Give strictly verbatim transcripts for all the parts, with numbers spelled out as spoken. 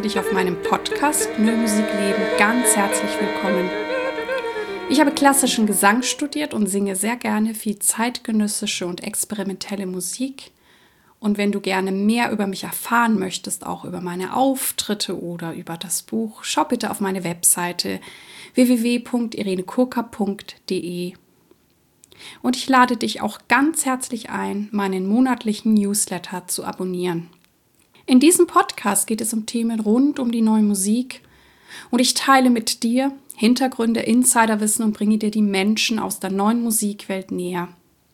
dich auf meinem Podcast Null Musikleben ganz herzlich willkommen. Ich habe klassischen Gesang studiert und singe sehr gerne viel zeitgenössische und experimentelle Musik. Und wenn du gerne mehr über mich erfahren möchtest, auch über meine Auftritte oder über das Buch, schau bitte auf meine Webseite w w w punkt irene kurka punkt de. Und ich lade dich auch ganz herzlich ein, meinen monatlichen Newsletter zu abonnieren. In diesem Podcast geht es um Themen rund um die neue Musik und ich teile mit dir Hintergründe, Insiderwissen und bringe dir die Menschen aus der neuen Musikwelt näher.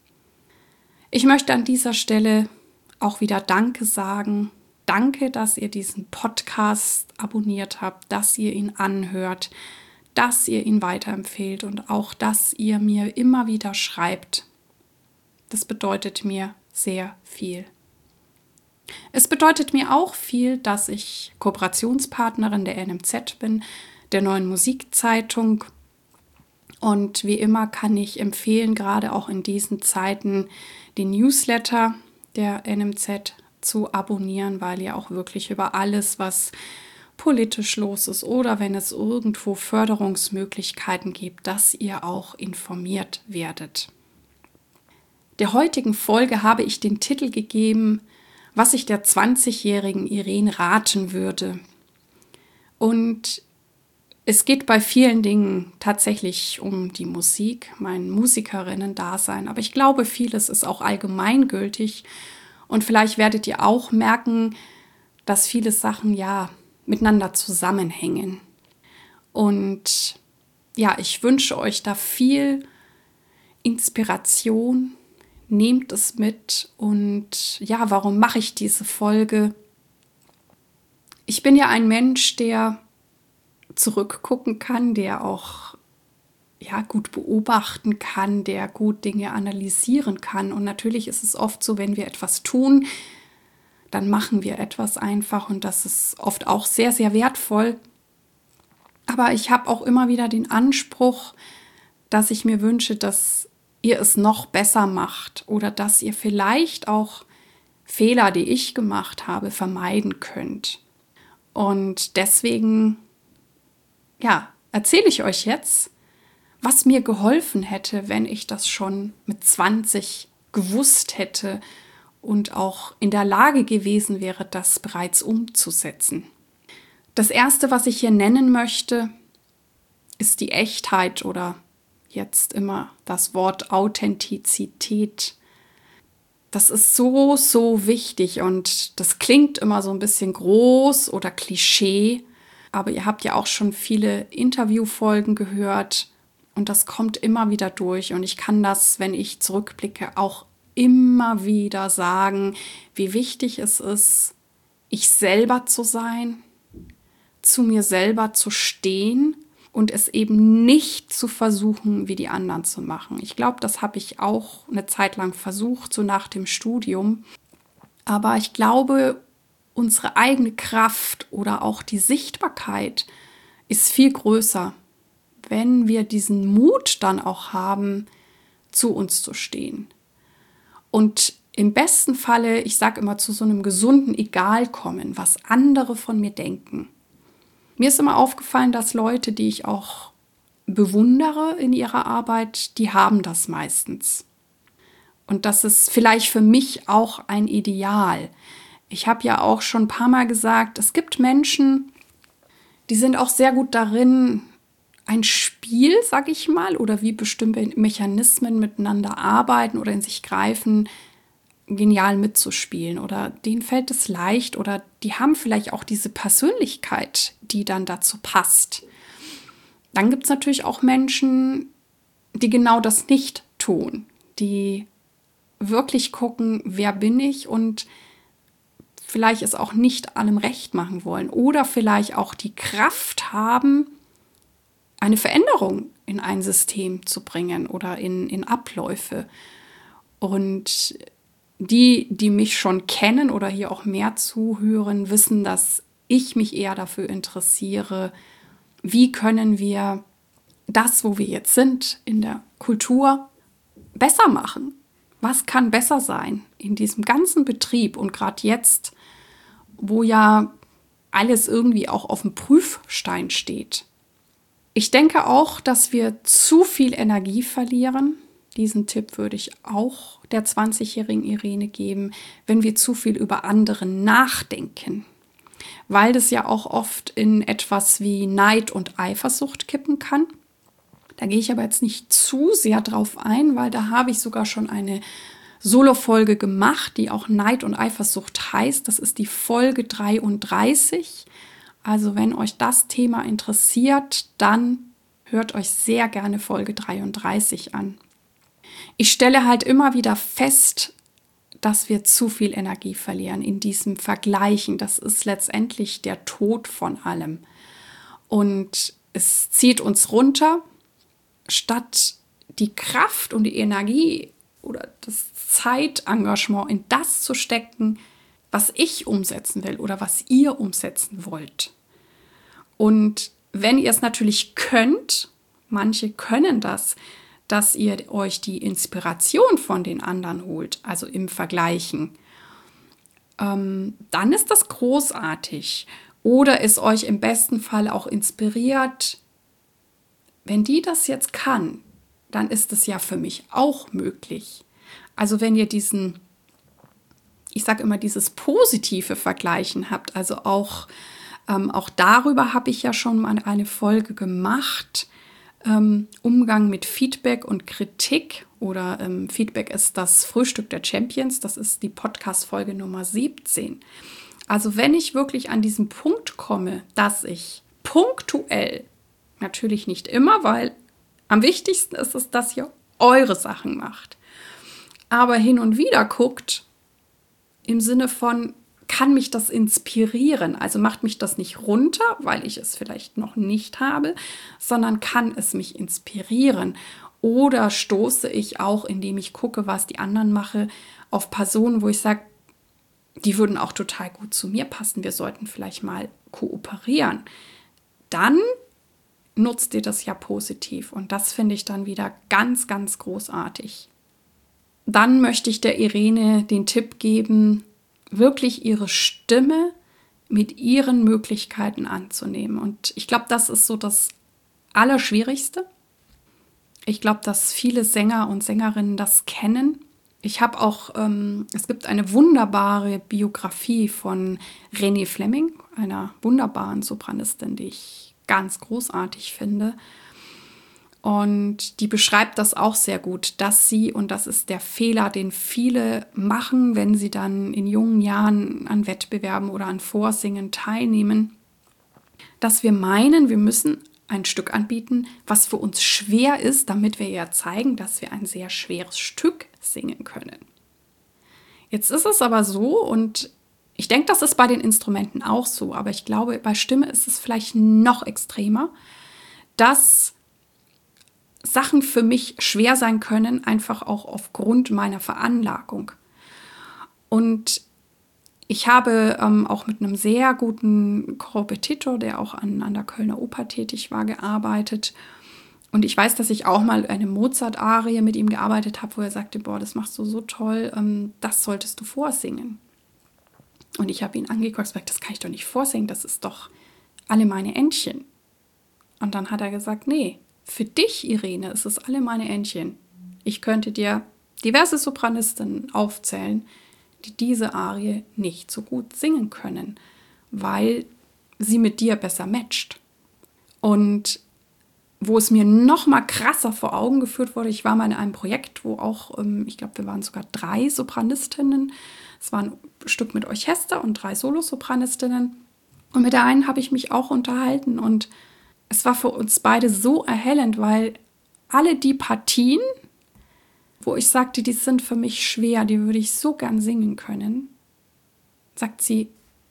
Ich möchte an dieser Stelle auch wieder Danke sagen. Danke, dass ihr diesen Podcast abonniert habt, dass ihr ihn anhört, dass ihr ihn weiterempfehlt und auch, dass ihr mir immer wieder schreibt. Das bedeutet mir sehr viel. Es bedeutet mir auch viel, dass ich Kooperationspartnerin der N M Z bin, der Neuen Musikzeitung. Und wie immer kann ich empfehlen, gerade auch in diesen Zeiten, den Newsletter der N M Z zu abonnieren, weil ihr auch wirklich über alles, was politisch los ist oder wenn es irgendwo Förderungsmöglichkeiten gibt, dass ihr auch informiert werdet. Der heutigen Folge habe ich den Titel gegeben, was ich der zwanzigjährigen Irene raten würde. Und es geht bei vielen Dingen tatsächlich um die Musik, mein Musikerinnen-Dasein, aber ich glaube, vieles ist auch allgemeingültig und vielleicht werdet ihr auch merken, dass viele Sachen ja miteinander zusammenhängen. Und ja, ich wünsche euch da viel Inspiration. Nehmt es mit. Und ja, warum mache ich diese Folge? Ich bin ja ein Mensch, der zurückgucken kann, der auch ja, gut beobachten kann, der gut Dinge analysieren kann. Und natürlich ist es oft so, wenn wir etwas tun, dann machen wir etwas einfach und das ist oft auch sehr, sehr wertvoll. Aber ich habe auch immer wieder den Anspruch, dass ich mir wünsche, dass ihr es noch besser macht oder dass ihr vielleicht auch Fehler, die ich gemacht habe, vermeiden könnt. Und deswegen, ja, erzähle ich euch jetzt, was mir geholfen hätte, wenn ich das schon mit zwanzig gewusst hätte und auch in der Lage gewesen wäre, das bereits umzusetzen. Das Erste, was ich hier nennen möchte, ist die Echtheit oder jetzt immer das Wort Authentizität. Das ist so, so wichtig und das klingt immer so ein bisschen groß oder Klischee, aber ihr habt ja auch schon viele Interviewfolgen gehört und das kommt immer wieder durch und ich kann das, wenn ich zurückblicke, auch immer wieder sagen, wie wichtig es ist, ich selber zu sein, zu mir selber zu stehen und es eben nicht zu versuchen, wie die anderen zu machen. Ich glaube, das habe ich auch eine Zeit lang versucht, so nach dem Studium. Aber ich glaube, unsere eigene Kraft oder auch die Sichtbarkeit ist viel größer, wenn wir diesen Mut dann auch haben, zu uns zu stehen. Und im besten Falle, ich sage immer, zu so einem gesunden Egal kommen, was andere von mir denken. Mir ist immer aufgefallen, dass Leute, die ich auch bewundere in ihrer Arbeit, die haben das meistens. Und das ist vielleicht für mich auch ein Ideal. Ich habe ja auch schon ein paar Mal gesagt, es gibt Menschen, die sind auch sehr gut darin, ein Spiel, sag ich mal, oder wie bestimmte Mechanismen miteinander arbeiten oder in sich greifen, genial mitzuspielen. Oder denen fällt es leicht oder die haben vielleicht auch diese Persönlichkeit, die dann dazu passt. Dann gibt es natürlich auch Menschen, die genau das nicht tun, die wirklich gucken, wer bin ich und vielleicht es auch nicht allem recht machen wollen oder vielleicht auch die Kraft haben, eine Veränderung in ein System zu bringen oder in, in Abläufe. Und die, die mich schon kennen oder hier auch mehr zuhören, wissen, dass ich mich eher dafür interessiere, wie können wir das, wo wir jetzt sind, in der Kultur besser machen. Was kann besser sein in diesem ganzen Betrieb und gerade jetzt, wo ja alles irgendwie auch auf dem Prüfstein steht. Ich denke auch, dass wir zu viel Energie verlieren. Diesen Tipp würde ich auch der zwanzigjährigen Irene geben, wenn wir zu viel über andere nachdenken. Weil das ja auch oft in etwas wie Neid und Eifersucht kippen kann. Da gehe ich aber jetzt nicht zu sehr drauf ein, weil da habe ich sogar schon eine Solo-Folge gemacht, die auch Neid und Eifersucht heißt. Das ist die Folge dreiunddreißig. Also wenn euch das Thema interessiert, dann hört euch sehr gerne Folge dreiunddreißig an. Ich stelle halt immer wieder fest, dass wir zu viel Energie verlieren in diesem Vergleichen. Das ist letztendlich der Tod von allem. Und es zieht uns runter, statt die Kraft und die Energie oder das Zeitengagement in das zu stecken, was ich umsetzen will oder was ihr umsetzen wollt. Und wenn ihr es natürlich könnt, manche können das, dass ihr euch die Inspiration von den anderen holt, also im Vergleichen, ähm, dann ist das großartig. Oder es euch im besten Fall auch inspiriert, wenn die das jetzt kann, dann ist es ja für mich auch möglich. Also wenn ihr diesen, ich sage immer, dieses positive Vergleichen habt, also auch, ähm, auch darüber habe ich ja schon mal eine Folge gemacht, ähm, Umgang mit Feedback und Kritik oder ähm, Feedback ist das Frühstück der Champions, das ist die Podcast-Folge Nummer siebzehn. Also wenn ich wirklich an diesen Punkt komme, dass ich punktuell, natürlich nicht immer, weil am wichtigsten ist es, dass ihr eure Sachen macht, aber hin und wieder guckt, im Sinne von, kann mich das inspirieren? Also macht mich das nicht runter, weil ich es vielleicht noch nicht habe, sondern kann es mich inspirieren? Oder stoße ich auch, indem ich gucke, was die anderen machen, auf Personen, wo ich sage, die würden auch total gut zu mir passen, wir sollten vielleicht mal kooperieren. Dann nutzt ihr das ja positiv und das finde ich dann wieder ganz, ganz großartig. Dann möchte ich der Irene den Tipp geben, wirklich ihre Stimme mit ihren Möglichkeiten anzunehmen. Und ich glaube, das ist so das Allerschwierigste. Ich glaube, dass viele Sänger und Sängerinnen das kennen. Ich habe auch, ähm, es gibt eine wunderbare Biografie von Renée Fleming, einer wunderbaren Sopranistin, die ich ganz großartig finde. Und die beschreibt das auch sehr gut, dass sie, und das ist der Fehler, den viele machen, wenn sie dann in jungen Jahren an Wettbewerben oder an Vorsingen teilnehmen, dass wir meinen, wir müssen ein Stück anbieten, was für uns schwer ist, damit wir ja zeigen, dass wir ein sehr schweres Stück singen können. Jetzt ist es aber so, und ich denke, das ist bei den Instrumenten auch so, aber ich glaube, bei Stimme ist es vielleicht noch extremer, dass Sachen für mich schwer sein können, einfach auch aufgrund meiner Veranlagung. Und ich habe ähm, auch mit einem sehr guten Korrepetitor, der auch an, an der Kölner Oper tätig war, gearbeitet. Und ich weiß, dass ich auch mal eine Mozart-Arie mit ihm gearbeitet habe, wo er sagte, boah, das machst du so toll, ähm, das solltest du vorsingen. Und ich habe ihn angeguckt und gesagt, das kann ich doch nicht vorsingen, das ist doch alle meine Entchen. Und dann hat er gesagt, nee, für dich, Irene, ist es alle meine Entchen. Ich könnte dir diverse Sopranistinnen aufzählen, die diese Arie nicht so gut singen können, weil sie mit dir besser matcht. Und wo es mir noch mal krasser vor Augen geführt wurde, ich war mal in einem Projekt, wo auch, ich glaube, wir waren sogar drei Sopranistinnen. Es war ein Stück mit Orchester und drei Solosopranistinnen. Und mit der einen habe ich mich auch unterhalten und es war für uns beide so erhellend, weil alle die Partien, wo ich sagte, die sind für mich schwer, die würde ich so gern singen können, sagt sie,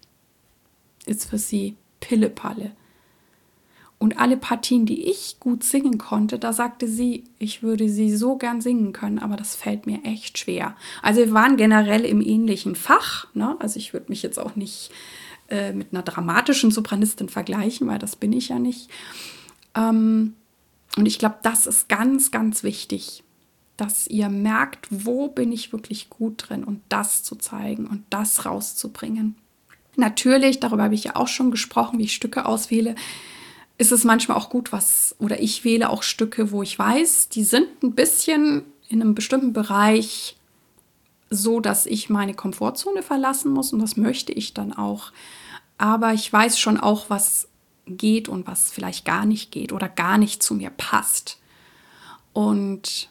ist für sie Pillepalle. Und alle Partien, die ich gut singen konnte, da sagte sie, ich würde sie so gern singen können, aber das fällt mir echt schwer. Also wir waren generell im ähnlichen Fach, ne? Also ich würde mich jetzt auch nicht äh, mit einer dramatischen Sopranistin vergleichen, weil das bin ich ja nicht. Ähm, und ich glaube, das ist ganz, ganz wichtig, dass ihr merkt, wo bin ich wirklich gut drin und das zu zeigen und das rauszubringen. Natürlich, darüber habe ich ja auch schon gesprochen, wie ich Stücke auswähle, ist es manchmal auch gut, was, oder ich wähle auch Stücke, wo ich weiß, die sind ein bisschen in einem bestimmten Bereich so, dass ich meine Komfortzone verlassen muss und das möchte ich dann auch. Aber ich weiß schon auch, was geht und was vielleicht gar nicht geht oder gar nicht zu mir passt. Und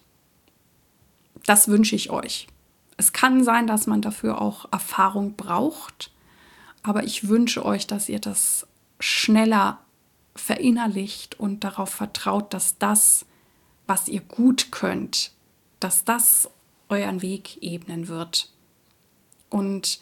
das wünsche ich euch. Es kann sein, dass man dafür auch Erfahrung braucht, aber ich wünsche euch, dass ihr das schneller verinnerlicht und darauf vertraut, dass das, was ihr gut könnt, dass das euren Weg ebnen wird. Und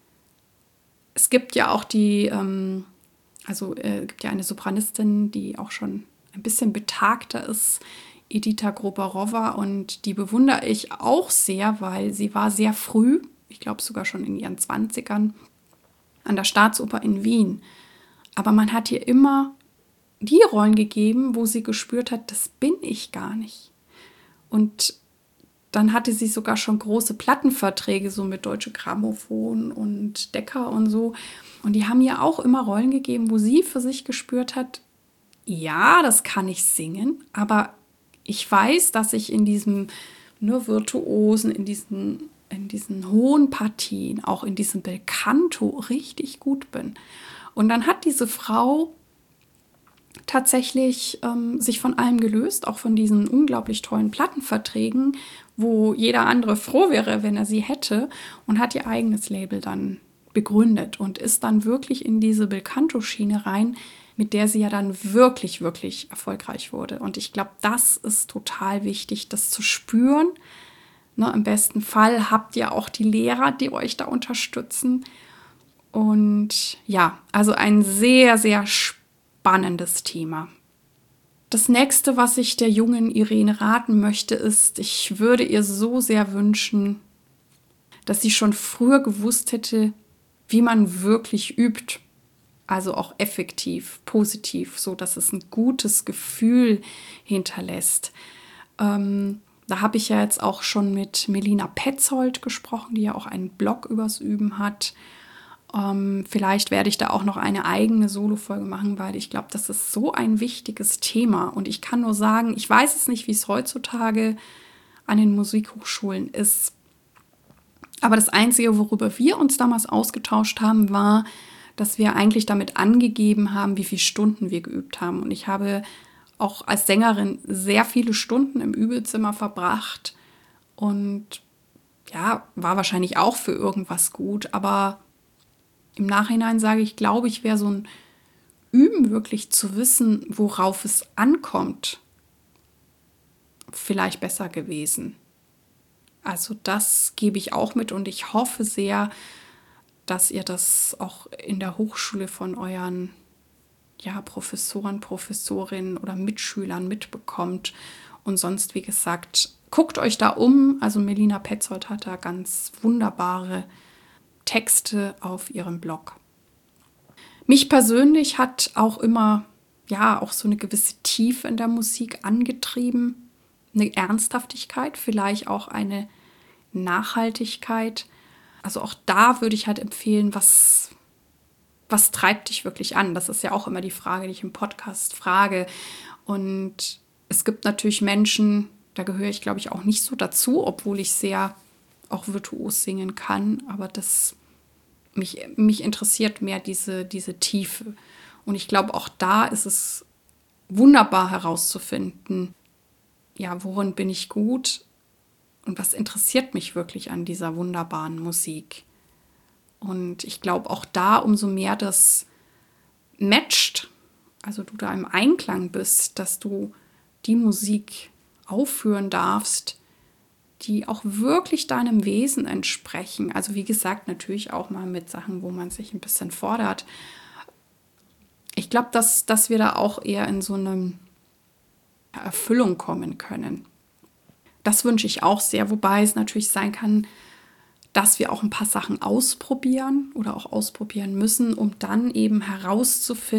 es gibt ja auch die, ähm, also äh, gibt ja eine Sopranistin, die auch schon ein bisschen betagter ist, Edita Grobarowa, und die bewundere ich auch sehr, weil sie war sehr früh, ich glaube sogar schon in ihren Zwanzigern, an der Staatsoper in Wien. Aber man hat ihr immer die Rollen gegeben, wo sie gespürt hat, das bin ich gar nicht. Und dann hatte sie sogar schon große Plattenverträge, so mit Deutsche Grammophon und Decca und so. Und die haben ihr auch immer Rollen gegeben, wo sie für sich gespürt hat, ja, das kann ich singen, aber ich weiß, dass ich in diesem nur Virtuosen, in diesen, in diesen hohen Partien, auch in diesem Bel Canto richtig gut bin. Und dann hat diese Frau tatsächlich ähm, sich von allem gelöst, auch von diesen unglaublich tollen Plattenverträgen, wo jeder andere froh wäre, wenn er sie hätte, und hat ihr eigenes Label dann begründet und ist dann wirklich in diese Bel Canto-Schiene rein, mit der sie ja dann wirklich, wirklich erfolgreich wurde. Und ich glaube, das ist total wichtig, das zu spüren. Ne, im besten Fall habt ihr auch die Lehrer, die euch da unterstützen. Und ja, also ein sehr, sehr spannendes Thema. Das nächste, was ich der jungen Irene raten möchte, ist, ich würde ihr so sehr wünschen, dass sie schon früher gewusst hätte, wie man wirklich übt. Also auch effektiv, positiv, so dass es ein gutes Gefühl hinterlässt. Ähm, da habe ich ja jetzt auch schon mit Melina Petzold gesprochen, die ja auch einen Blog übers Üben hat. Ähm, vielleicht werde ich da auch noch eine eigene Solo-Folge machen, weil ich glaube, das ist so ein wichtiges Thema. Und ich kann nur sagen, ich weiß es nicht, wie es heutzutage an den Musikhochschulen ist. Aber das Einzige, worüber wir uns damals ausgetauscht haben, war, dass wir eigentlich damit angegeben haben, wie viele Stunden wir geübt haben. Und ich habe auch als Sängerin sehr viele Stunden im Übezimmer verbracht und ja, war wahrscheinlich auch für irgendwas gut. Aber im Nachhinein sage ich, glaube ich, wäre so ein Üben wirklich zu wissen, worauf es ankommt, vielleicht besser gewesen. Also das gebe ich auch mit und ich hoffe sehr, dass ihr das auch in der Hochschule von euren ja, Professoren, Professorinnen oder Mitschülern mitbekommt. Und sonst, wie gesagt, guckt euch da um. Also Melina Petzold hat da ganz wunderbare Texte auf ihrem Blog. Mich persönlich hat auch immer, ja, auch so eine gewisse Tiefe in der Musik angetrieben. Eine Ernsthaftigkeit, vielleicht auch eine Nachhaltigkeit. Also auch da würde ich halt empfehlen, was, was treibt dich wirklich an? Das ist ja auch immer die Frage, die ich im Podcast frage. Und es gibt natürlich Menschen, da gehöre ich, glaube ich, auch nicht so dazu, obwohl ich sehr auch virtuos singen kann. Aber das, mich, mich interessiert mehr diese, diese Tiefe. Und ich glaube, auch da ist es wunderbar herauszufinden, ja, worin bin ich gut? Und was interessiert mich wirklich an dieser wunderbaren Musik? Und ich glaube, auch da, umso mehr das matcht, also du da im Einklang bist, dass du die Musik aufführen darfst, die auch wirklich deinem Wesen entsprechen. Also wie gesagt, natürlich auch mal mit Sachen, wo man sich ein bisschen fordert. Ich glaube, dass, dass wir da auch eher in so eine Erfüllung kommen können. Das wünsche ich auch sehr, wobei es natürlich sein kann, dass wir auch ein paar Sachen ausprobieren oder auch ausprobieren müssen, um dann eben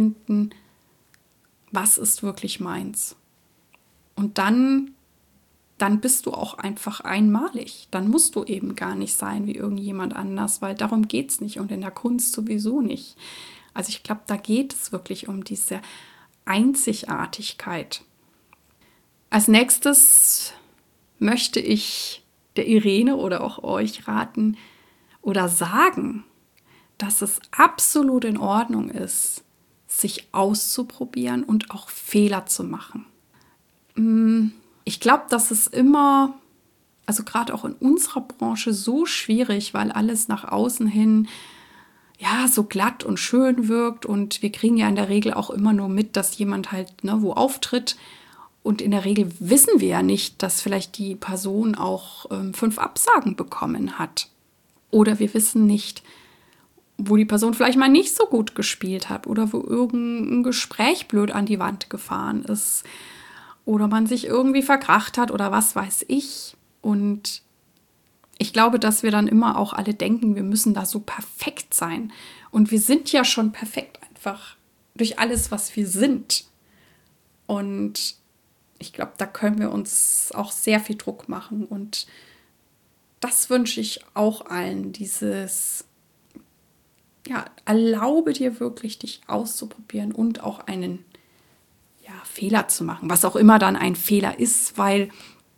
herauszufinden, was ist wirklich meins. Und dann dann bist du auch einfach einmalig. Dann musst du eben gar nicht sein wie irgendjemand anders, weil darum geht es nicht und in der Kunst sowieso nicht. Also ich glaube, da geht es wirklich um diese Einzigartigkeit. Als nächstes möchte ich der Irene oder auch euch raten oder sagen, dass es absolut in Ordnung ist, sich auszuprobieren und auch Fehler zu machen. Ich glaube, das ist immer, also gerade auch in unserer Branche, so schwierig, weil alles nach außen hin ja so glatt und schön wirkt und wir kriegen ja in der Regel auch immer nur mit, dass jemand halt ne, wo auftritt. Und in der Regel wissen wir ja nicht, dass vielleicht die Person auch ähm, fünf Absagen bekommen hat. Oder wir wissen nicht, wo die Person vielleicht mal nicht so gut gespielt hat oder wo irgendein Gespräch blöd an die Wand gefahren ist oder man sich irgendwie verkracht hat oder was weiß ich. Und ich glaube, dass wir dann immer auch alle denken, wir müssen da so perfekt sein. Und wir sind ja schon perfekt einfach durch alles, was wir sind. Und ich glaube, da können wir uns auch sehr viel Druck machen. Und das wünsche ich auch allen, dieses ja, erlaube dir wirklich, dich auszuprobieren und auch einen ja, Fehler zu machen, was auch immer dann ein Fehler ist, weil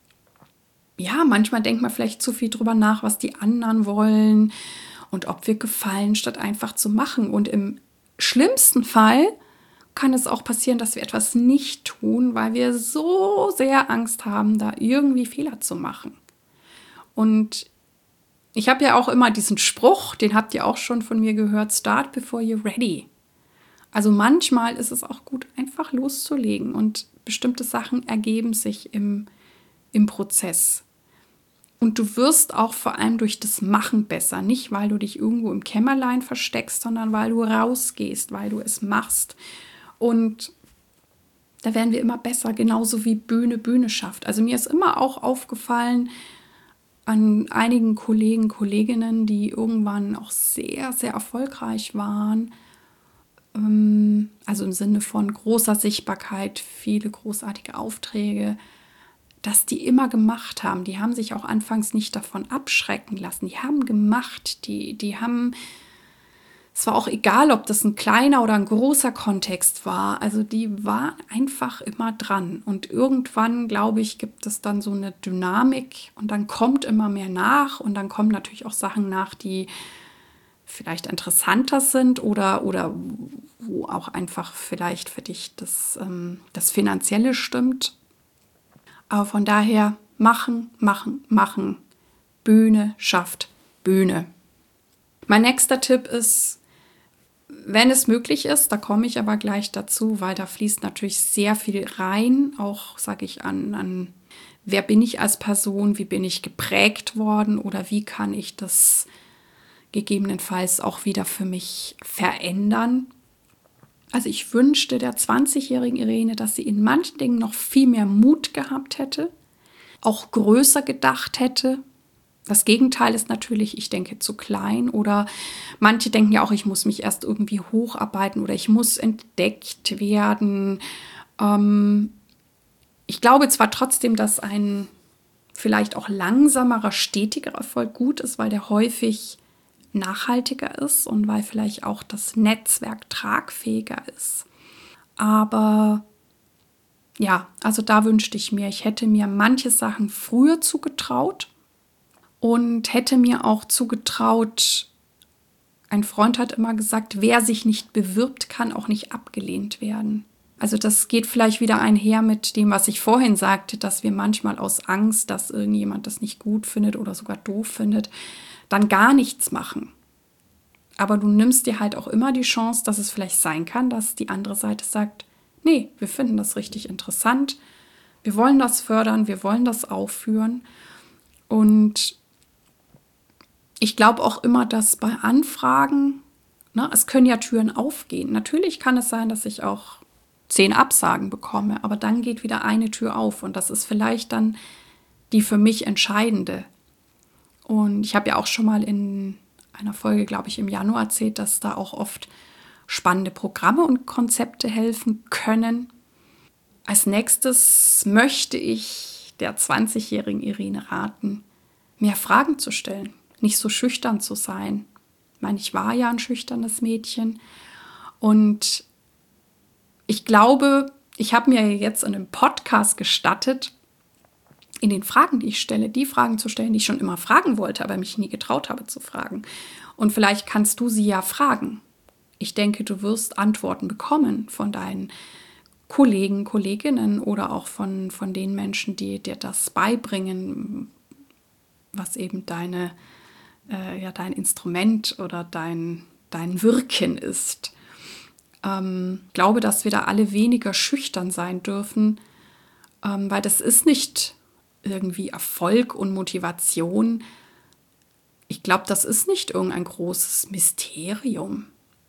ja, manchmal denkt man vielleicht zu viel drüber nach, was die anderen wollen und ob wir gefallen, statt einfach zu machen. Und im schlimmsten Fall kann es auch passieren, dass wir etwas nicht tun, weil wir so sehr Angst haben, da irgendwie Fehler zu machen. Und ich habe ja auch immer diesen Spruch, den habt ihr auch schon von mir gehört, start before you're ready. Also manchmal ist es auch gut, einfach loszulegen und bestimmte Sachen ergeben sich im, im Prozess. Und du wirst auch vor allem durch das Machen besser. Nicht, weil du dich irgendwo im Kämmerlein versteckst, sondern weil du rausgehst, weil du es machst. Und da werden wir immer besser, genauso wie Bühne Bühne schafft. Also mir ist immer auch aufgefallen, an einigen Kollegen, Kolleginnen, die irgendwann auch sehr, sehr erfolgreich waren. Also im Sinne von großer Sichtbarkeit, viele großartige Aufträge, dass die immer gemacht haben. Die haben sich auch anfangs nicht davon abschrecken lassen. Die haben gemacht, die, die haben, es war auch egal, ob das ein kleiner oder ein großer Kontext war. Also die waren einfach immer dran. Und irgendwann, glaube ich, gibt es dann so eine Dynamik und dann kommt immer mehr nach und dann kommen natürlich auch Sachen nach, die vielleicht interessanter sind oder, oder wo auch einfach vielleicht für dich das, ähm, das Finanzielle stimmt. Aber von daher machen, machen, machen. Bühne schafft Bühne. Mein nächster Tipp ist, wenn es möglich ist, da komme ich aber gleich dazu, weil da fließt natürlich sehr viel rein, auch sage ich an, an, wer bin ich als Person, wie bin ich geprägt worden oder wie kann ich das gegebenenfalls auch wieder für mich verändern. Also ich wünschte der zwanzigjährigen Irene, dass sie in manchen Dingen noch viel mehr Mut gehabt hätte, auch größer gedacht hätte. Das Gegenteil ist natürlich, ich denke, zu klein oder manche denken ja auch, ich muss mich erst irgendwie hocharbeiten oder ich muss entdeckt werden. Ähm, ich glaube zwar trotzdem, dass ein vielleicht auch langsamerer, stetiger Erfolg gut ist, weil der häufig nachhaltiger ist und weil vielleicht auch das Netzwerk tragfähiger ist. Aber ja, also da wünschte ich mir, ich hätte mir manche Sachen früher zugetraut und hätte mir auch zugetraut, ein Freund hat immer gesagt, wer sich nicht bewirbt, kann auch nicht abgelehnt werden. Also das geht vielleicht wieder einher mit dem, was ich vorhin sagte, dass wir manchmal aus Angst, dass irgendjemand das nicht gut findet oder sogar doof findet, dann gar nichts machen. Aber du nimmst dir halt auch immer die Chance, dass es vielleicht sein kann, dass die andere Seite sagt, nee, wir finden das richtig interessant, wir wollen das fördern, wir wollen das aufführen. Und ich glaube auch immer, dass bei Anfragen, ne, es können ja Türen aufgehen. Natürlich kann es sein, dass ich auch zehn Absagen bekomme, aber dann geht wieder eine Tür auf und das ist vielleicht dann die für mich entscheidende. Und ich habe ja auch schon mal in einer Folge, glaube ich, im Januar erzählt, dass da auch oft spannende Programme und Konzepte helfen können. Als nächstes möchte ich der zwanzigjährigen Irene raten, mehr Fragen zu stellen, nicht so schüchtern zu sein. Ich meine, ich war ja ein schüchternes Mädchen und ich glaube, ich habe mir jetzt in einem Podcast gestattet, in den Fragen, die ich stelle, die Fragen zu stellen, die ich schon immer fragen wollte, aber mich nie getraut habe zu fragen. Und vielleicht kannst du sie ja fragen. Ich denke, du wirst Antworten bekommen von deinen Kollegen, Kolleginnen oder auch von, von den Menschen, die dir das beibringen, was eben deine, äh, ja, dein Instrument oder dein, dein Wirken ist. Ähm, ich glaube, dass wir da alle weniger schüchtern sein dürfen, ähm, weil das ist nicht irgendwie Erfolg und Motivation. Ich glaube, das ist nicht irgendein großes Mysterium.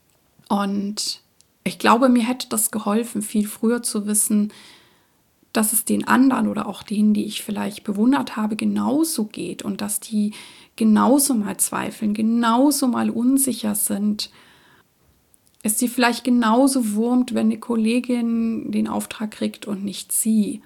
Und ich glaube, mir hätte das geholfen, viel früher zu wissen, dass es den anderen oder auch denen, die ich vielleicht bewundert habe, genauso geht und dass die genauso mal zweifeln, genauso mal unsicher sind. Es sie vielleicht genauso wurmt, wenn eine Kollegin den Auftrag kriegt und nicht sie.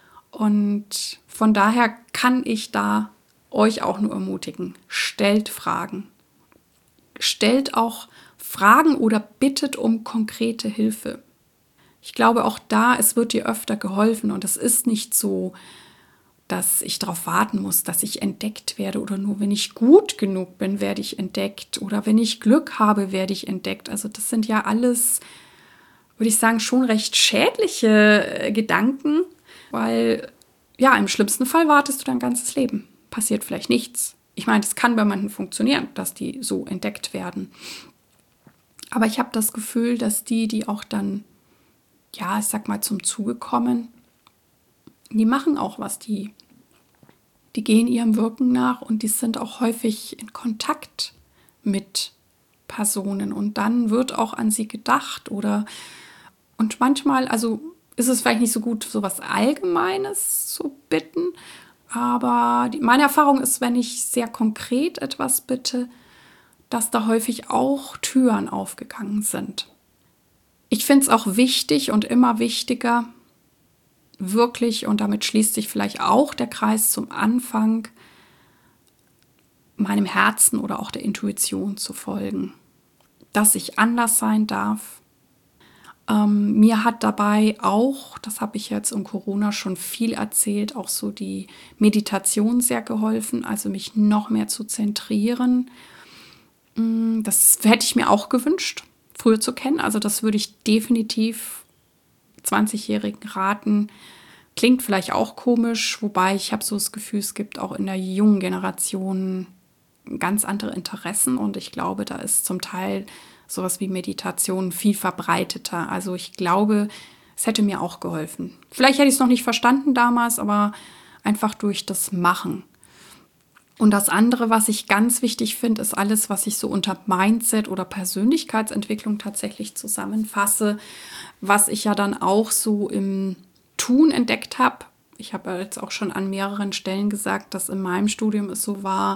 Und von daher kann ich da euch auch nur ermutigen, stellt Fragen. Stellt auch Fragen oder bittet um konkrete Hilfe. Ich glaube auch da, es wird dir öfter geholfen und es ist nicht so, dass ich darauf warten muss, dass ich entdeckt werde oder nur wenn ich gut genug bin, werde ich entdeckt oder wenn ich Glück habe, werde ich entdeckt. Also das sind ja alles, würde ich sagen, schon recht schädliche Gedanken, weil ja, im schlimmsten Fall wartest du dein ganzes Leben. Passiert vielleicht nichts. Ich meine, das kann bei manchen funktionieren, dass die so entdeckt werden. Aber ich habe das Gefühl, dass die, die auch dann, ja, ich sag mal, zum Zuge kommen, die machen auch was, die, die gehen ihrem Wirken nach und die sind auch häufig in Kontakt mit Personen und dann wird auch an sie gedacht oder und manchmal, also ist es vielleicht nicht so gut, so was Allgemeines zu bitten, aber die, meine Erfahrung ist, wenn ich sehr konkret etwas bitte, dass da häufig auch Türen aufgegangen sind. Ich finde es auch wichtig und immer wichtiger, wirklich, und damit schließt sich vielleicht auch der Kreis zum Anfang, meinem Herzen oder auch der Intuition zu folgen. Dass ich anders sein darf. Ähm, mir hat dabei auch, das habe ich jetzt um Corona schon viel erzählt, auch so die Meditation sehr geholfen, also mich noch mehr zu zentrieren. Das hätte ich mir auch gewünscht, früher zu kennen. Also das würde ich definitiv zwanzigjährigen raten. Klingt vielleicht auch komisch, wobei ich habe so das Gefühl, es gibt auch in der jungen Generation ganz andere Interessen und ich glaube, da ist zum Teil sowas wie Meditation viel verbreiteter. Also ich glaube, es hätte mir auch geholfen. Vielleicht hätte ich es noch nicht verstanden damals, aber einfach durch das Machen. Und das andere, was ich ganz wichtig finde, ist alles, was ich so unter Mindset oder Persönlichkeitsentwicklung tatsächlich zusammenfasse, was ich ja dann auch so im Tun entdeckt habe. Ich habe jetzt auch schon an mehreren Stellen gesagt, dass in meinem Studium es so war,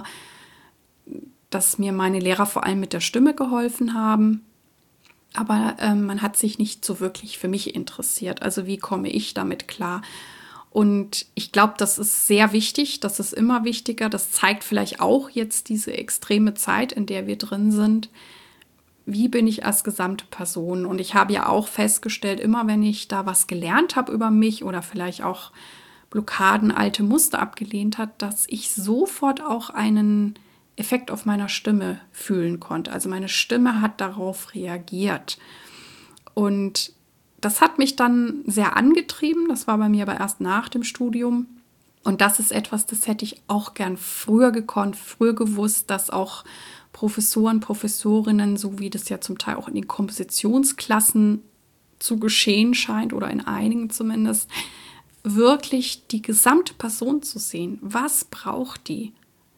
dass mir meine Lehrer vor allem mit der Stimme geholfen haben. Aber äh, man hat sich nicht so wirklich für mich interessiert. Also wie komme ich damit klar? Und ich glaube, das ist sehr wichtig, das ist immer wichtiger. Das zeigt vielleicht auch jetzt diese extreme Zeit, in der wir drin sind. Wie bin ich als gesamte Person? Und ich habe ja auch festgestellt, immer wenn ich da was gelernt habe über mich oder vielleicht auch Blockaden, alte Muster abgelehnt hat, dass ich sofort auch einen Effekt auf meiner Stimme fühlen konnte. Also meine Stimme hat darauf reagiert. Und das hat mich dann sehr angetrieben. Das war bei mir aber erst nach dem Studium. Und das ist etwas, das hätte ich auch gern früher gekonnt, früher gewusst, dass auch Professoren, Professorinnen, so wie das ja zum Teil auch in den Kompositionsklassen zu geschehen scheint oder in einigen zumindest, wirklich die gesamte Person zu sehen. Was braucht die?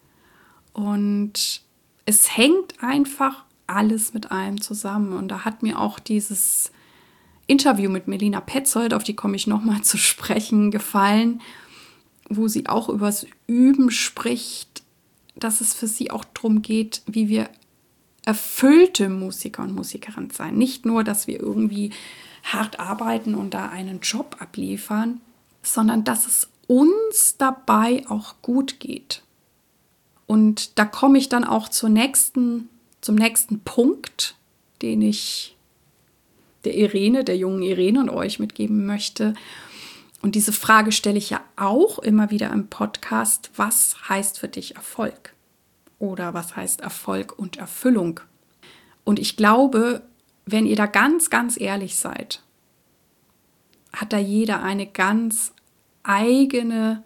Und es hängt einfach alles mit allem zusammen. Und da hat mir auch dieses Interview mit Melina Petzold, auf die komme ich nochmal zu sprechen, gefallen, wo sie auch übers Üben spricht, dass es für sie auch darum geht, wie wir erfüllte Musiker und Musikerinnen sein. Nicht nur, dass wir irgendwie hart arbeiten und da einen Job abliefern, sondern dass es uns dabei auch gut geht. Und da komme ich dann auch zur nächsten, zum nächsten Punkt, den ich der Irene, der jungen Irene und euch mitgeben möchte. Und diese Frage stelle ich ja auch immer wieder im Podcast. Was heißt für dich Erfolg? Oder was heißt Erfolg und Erfüllung? Und ich glaube, wenn ihr da ganz, ganz ehrlich seid, hat da jeder eine ganz eigene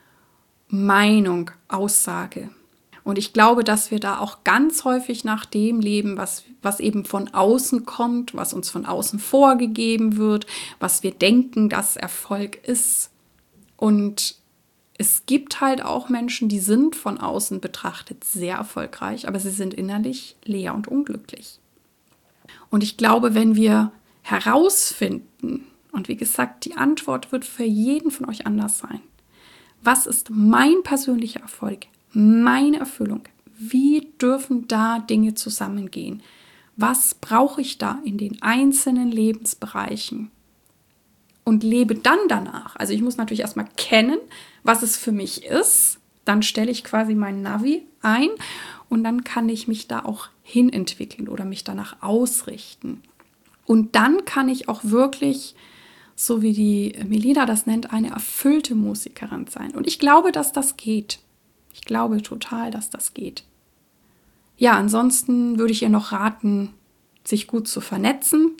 Meinung, Aussage. Und ich glaube, dass wir da auch ganz häufig nach dem leben, was, was eben von außen kommt, was uns von außen vorgegeben wird, was wir denken, dass Erfolg ist. Und es gibt halt auch Menschen, die sind von außen betrachtet sehr erfolgreich, aber sie sind innerlich leer und unglücklich. Und ich glaube, wenn wir herausfinden, und wie gesagt, die Antwort wird für jeden von euch anders sein, was ist mein persönlicher Erfolg? Meine Erfüllung, wie dürfen da Dinge zusammengehen? Was brauche ich da in den einzelnen Lebensbereichen? Und lebe dann danach. Also ich muss natürlich erstmal kennen, was es für mich ist. Dann stelle ich quasi mein Navi ein und dann kann ich mich da auch hinentwickeln oder mich danach ausrichten. Und dann kann ich auch wirklich, so wie die Melina das nennt, eine erfüllte Musikerin sein. Und ich glaube, dass das geht. Ich glaube total, dass das geht. Ja, ansonsten würde ich ihr noch raten, sich gut zu vernetzen.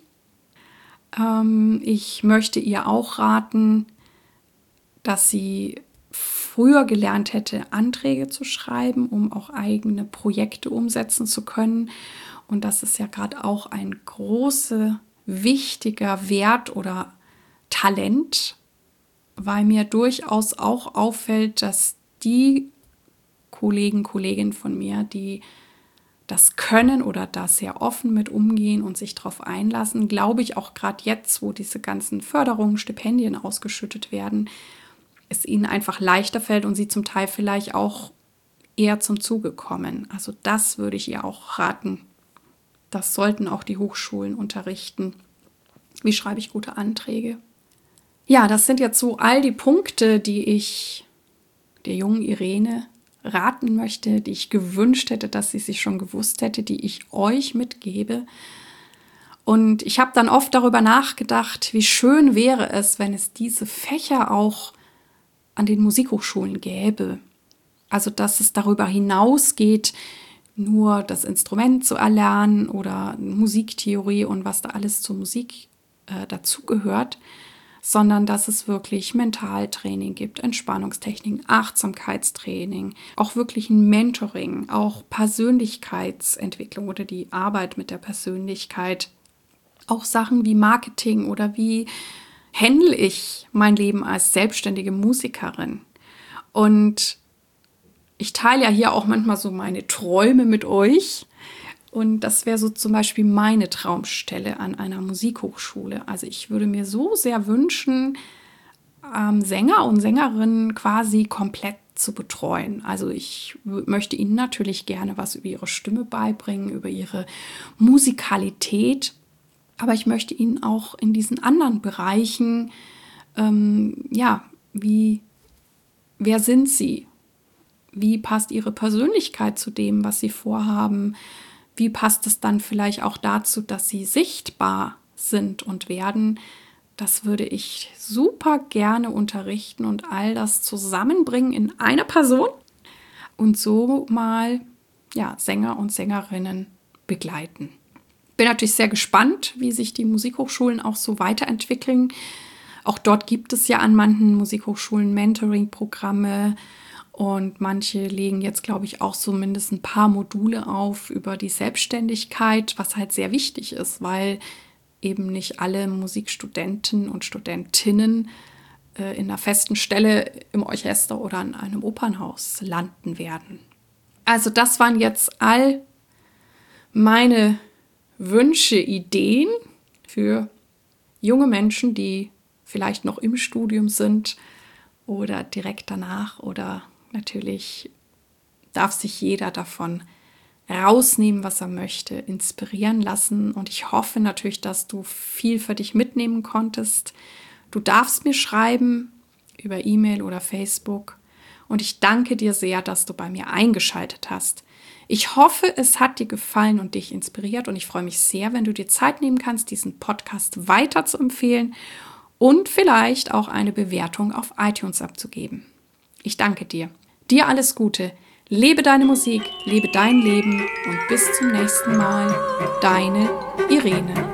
Ähm, ich möchte ihr auch raten, dass sie früher gelernt hätte, Anträge zu schreiben, um auch eigene Projekte umsetzen zu können. Und das ist ja gerade auch ein großer, wichtiger Wert oder Talent, weil mir durchaus auch auffällt, dass die Kollegen, Kolleginnen von mir, die das können oder da sehr offen mit umgehen und sich darauf einlassen, glaube ich auch gerade jetzt, wo diese ganzen Förderungen, Stipendien ausgeschüttet werden, es ihnen einfach leichter fällt und sie zum Teil vielleicht auch eher zum Zuge kommen. Also das würde ich ihr auch raten. Das sollten auch die Hochschulen unterrichten. Wie schreibe ich gute Anträge? Ja, das sind jetzt so all die Punkte, die ich der jungen Irene raten möchte, die ich gewünscht hätte, dass sie sich schon gewusst hätte, die ich euch mitgebe. Und ich habe dann oft darüber nachgedacht, wie schön wäre es, wenn es diese Fächer auch an den Musikhochschulen gäbe. Also, dass es darüber hinausgeht, nur das Instrument zu erlernen oder Musiktheorie und was da alles zur Musik äh, dazugehört, sondern dass es wirklich Mentaltraining gibt, Entspannungstechniken, Achtsamkeitstraining, auch wirklich ein Mentoring, auch Persönlichkeitsentwicklung oder die Arbeit mit der Persönlichkeit, auch Sachen wie Marketing oder wie handle ich mein Leben als selbstständige Musikerin. Und ich teile ja hier auch manchmal so meine Träume mit euch. Und das wäre so zum Beispiel meine Traumstelle an einer Musikhochschule. Also ich würde mir so sehr wünschen, ähm, Sänger und Sängerinnen quasi komplett zu betreuen. Also ich w- möchte ihnen natürlich gerne was über ihre Stimme beibringen, über ihre Musikalität. Aber ich möchte ihnen auch in diesen anderen Bereichen, ähm, ja, wie, wer sind sie? Wie passt ihre Persönlichkeit zu dem, was sie vorhaben? Wie passt es dann vielleicht auch dazu, dass sie sichtbar sind und werden? Das würde ich super gerne unterrichten und all das zusammenbringen in einer Person und so mal ja, Sänger und Sängerinnen begleiten. Bin natürlich sehr gespannt, wie sich die Musikhochschulen auch so weiterentwickeln. Auch dort gibt es ja an manchen Musikhochschulen Mentoring-Programme. Und manche legen jetzt, glaube ich, auch zumindest ein paar Module auf über die Selbstständigkeit, was halt sehr wichtig ist, weil eben nicht alle Musikstudenten und Studentinnen äh, in einer festen Stelle im Orchester oder in einem Opernhaus landen werden. Also das waren jetzt all meine Wünsche, Ideen für junge Menschen, die vielleicht noch im Studium sind oder direkt danach oder natürlich darf sich jeder davon rausnehmen, was er möchte, inspirieren lassen. Und ich hoffe natürlich, dass du viel für dich mitnehmen konntest. Du darfst mir schreiben über E-Mail oder Facebook. Und ich danke dir sehr, dass du bei mir eingeschaltet hast. Ich hoffe, es hat dir gefallen und dich inspiriert. Und ich freue mich sehr, wenn du dir Zeit nehmen kannst, diesen Podcast weiter zu empfehlen und vielleicht auch eine Bewertung auf iTunes abzugeben. Ich danke dir. Dir alles Gute. Lebe deine Musik, lebe dein Leben und bis zum nächsten Mal. Deine Irene.